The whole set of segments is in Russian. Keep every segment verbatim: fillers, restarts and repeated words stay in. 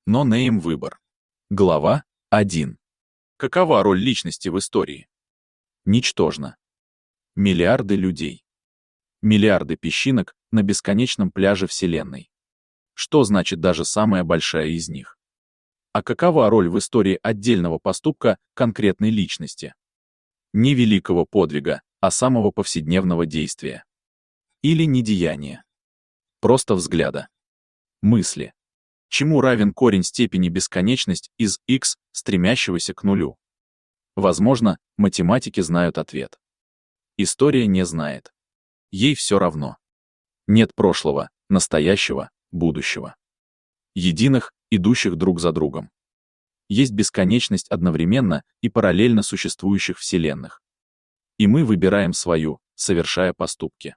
Но Нейм выбор. Глава один. Какова роль личности в истории? Ничтожна. Миллиарды людей. Миллиарды песчинок на бесконечном пляже Вселенной. Что значит даже самая большая из них? А какова роль в истории отдельного поступка конкретной личности? Не великого подвига, а самого повседневного действия. Или недеяния. Просто взгляда. Мысли. Чему равен корень степени бесконечность из x, стремящегося к нулю? Возможно, математики знают ответ. История не знает. Ей все равно. Нет прошлого, настоящего, будущего. Единых, идущих друг за другом. Есть бесконечность одновременно и параллельно существующих вселенных. И мы выбираем свою, совершая поступки.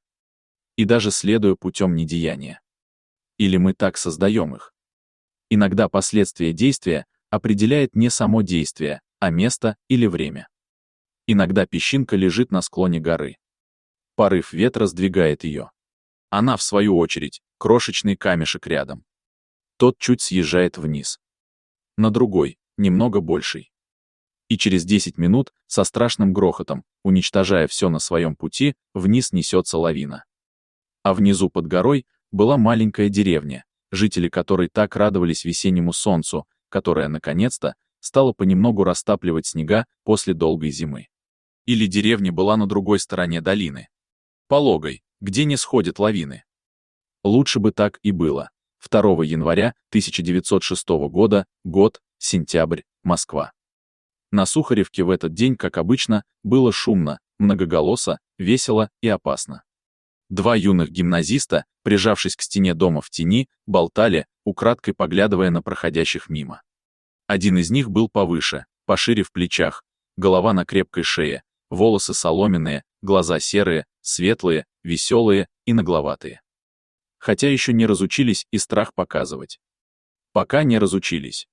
И даже следуя путем недеяния. Или мы так создаем их. Иногда последствия действия определяет не само действие, а место или время. Иногда песчинка лежит на склоне горы. Порыв ветра сдвигает ее. Она, в свою очередь, крошечный камешек рядом. Тот чуть съезжает вниз. На другой, немного больший. И через десять минут, со страшным грохотом, уничтожая все на своем пути, вниз несется лавина. А внизу под горой была маленькая деревня, жители которой так радовались весеннему солнцу, которое, наконец-то, стало понемногу растапливать снега после долгой зимы. Или деревня была на другой стороне долины. Пологой, где не сходят лавины. Лучше бы так и было. второго января тысяча девятьсот шестого года, год, сентябрь, Москва. На Сухаревке в этот день, как обычно, было шумно, многоголосо, весело и опасно. Два юных гимназиста, прижавшись к стене дома в тени, болтали, украдкой поглядывая на проходящих мимо. Один из них был повыше, пошире в плечах, голова на крепкой шее, волосы соломенные, глаза серые, светлые, веселые и нагловатые. Хотя еще не разучились и страх показывать. Пока не разучились.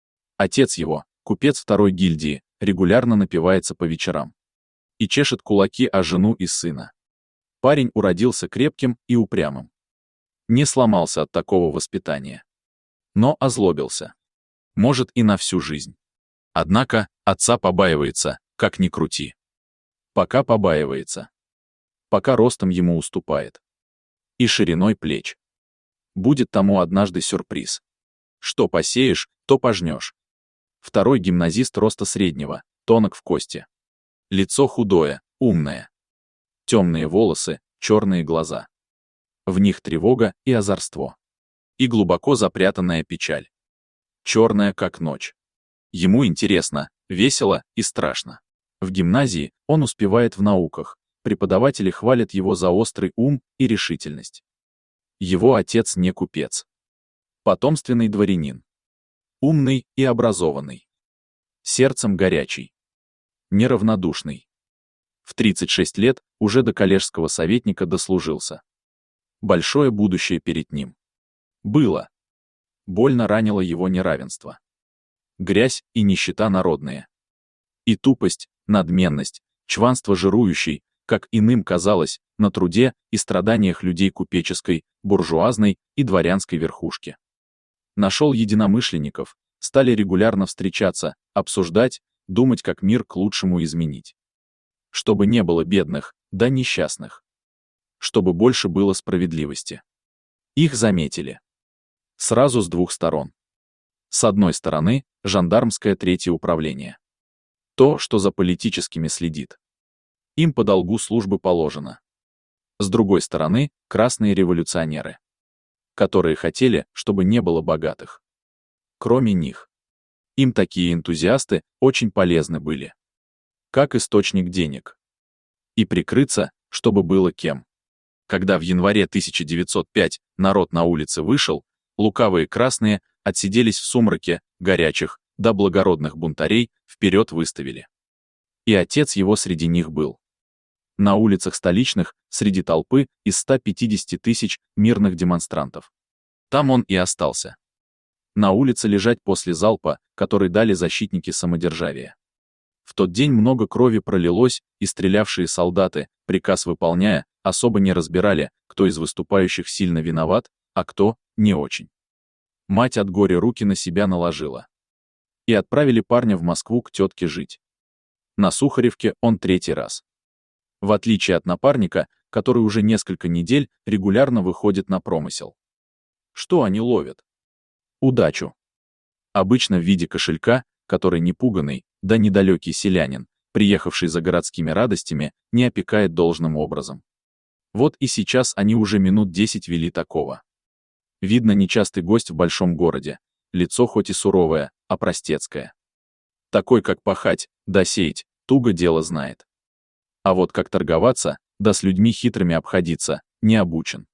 Отец его, купец второй гильдии, регулярно напивается по вечерам. И чешет кулаки о жену и сына. Парень уродился крепким и упрямым. Не сломался от такого воспитания. Но озлобился. Может, и на всю жизнь. Однако, отца побаивается, как ни крути. Пока побаивается. Пока ростом ему уступает. И шириной плеч. Будет тому однажды сюрприз. Что посеешь, то пожнешь. Второй гимназист роста среднего, тонок в кости. Лицо худое, умное. Темные волосы, черные глаза. В них тревога и озорство. И глубоко запрятанная печаль. Черная, как ночь. Ему интересно, весело и страшно. В гимназии он успевает в науках, преподаватели хвалят его за острый ум и решительность. Его отец не купец. Потомственный дворянин. Умный и образованный. Сердцем горячий. Неравнодушный. В тридцать шесть лет уже до коллежского советника дослужился. Большое будущее перед ним. Было. Больно ранило его неравенство. Грязь и нищета народные. И тупость, надменность, чванство жирующей, как иным казалось, на труде и страданиях людей купеческой, буржуазной и дворянской верхушки. Нашел единомышленников, стали регулярно встречаться, обсуждать, думать, как мир к лучшему изменить. Чтобы не было бедных, да несчастных. Чтобы больше было справедливости. Их заметили. Сразу с двух сторон. С одной стороны, жандармское третье управление. То, что за политическими следит. Им по долгу службы положено. С другой стороны, красные революционеры. Которые хотели, чтобы не было богатых. Кроме них. Им такие энтузиасты очень полезны были. Как источник денег. И прикрыться, чтобы было кем. Когда в январе тысяча девятьсот пятого народ на улице вышел, лукавые красные отсиделись в сумраке, горячих, да благородных бунтарей вперед выставили. И отец его среди них был. На улицах столичных, среди толпы из ста пятидесяти тысяч мирных демонстрантов. Там он и остался. На улице лежать после залпа, который дали защитники самодержавия. В тот день много крови пролилось, и стрелявшие солдаты, приказ выполняя, особо не разбирали, кто из выступающих сильно виноват, а кто не очень. Мать от горя руки на себя наложила. И отправили парня в Москву к тетке жить. На Сухаревке он третий раз. В отличие от напарника, который уже несколько недель регулярно выходит на промысел. Что они ловят? Удачу. Обычно в виде кошелька, который непуганный, да недалекий селянин, приехавший за городскими радостями, не опекает должным образом. Вот и сейчас они уже минут десять вели такого. Видно, нечастый гость в большом городе, лицо хоть и суровое, а простецкое. Такой, как пахать, да сеять, туго дело знает. А вот как торговаться, да с людьми хитрыми обходиться, не обучен.